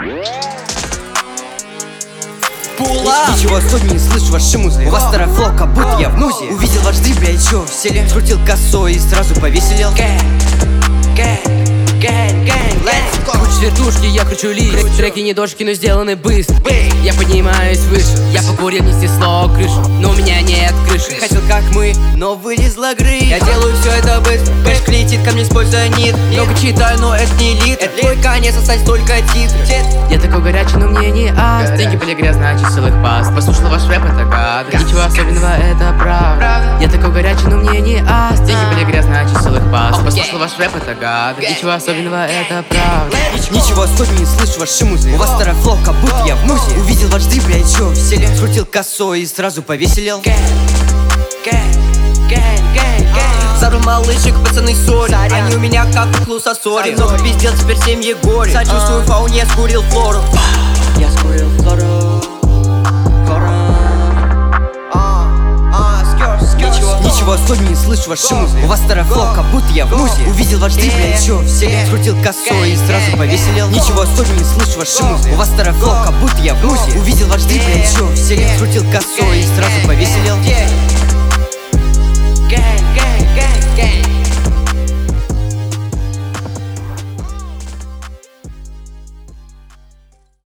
Ничего особенного не слышу ваши музы. У вас старый флоу, как будто я в музе. Увидел ваш дрип, бля, и чё, в селе? Скрутил косой и сразу повеселел. Кручу вертушки, я кручу лист. Треки не дошки, но сделаны быстро. Я поднимаюсь выше. Я покурил, не снесло крышу, но у меня нет крыши. Хотел как мы, но вылезла грызь. Я делаю все это быстро. Кэшк летит ко мне, используя нит. Много читаю, но это не лит. Это твой конец, остались только титры. Я такой горячий, но мне не ас. Деньги были грязные, чистил их паст. Послушал ваш рэп, это гад. Ничего особенного, это правда. Я такой горячий, но мне не ас. Деньги были грязные, чистил их паст. Послушал ваш рэп, это гад. Ничего особенного, это правда. Ничего особенного не слышу ваши музы. У вас старый флоу, как будто я в музе. Увидел ваш дрип, бля, и чё, в селе? Скрутил косой и сразу повеселел. Зару малышек, пацаны, сори. Они у меня как куклу сосори. Много пиздел, теперь семьи горе. Сочувствую фауне, я скурил флору. Я скурил флору. Ничего особенного не слышу ваши музы. У вас старый флоу, как будто я в музе. Увидел ваш дрип, бля, и чё, в селе? Скрутил косой и сразу повеселел. Ничего особенного не слышу ваши музы. У вас старый флоу, как будто я в музе. Увидел ваш дрип, бля, и чё, в селе? Скрутил косой и сразу повеселел.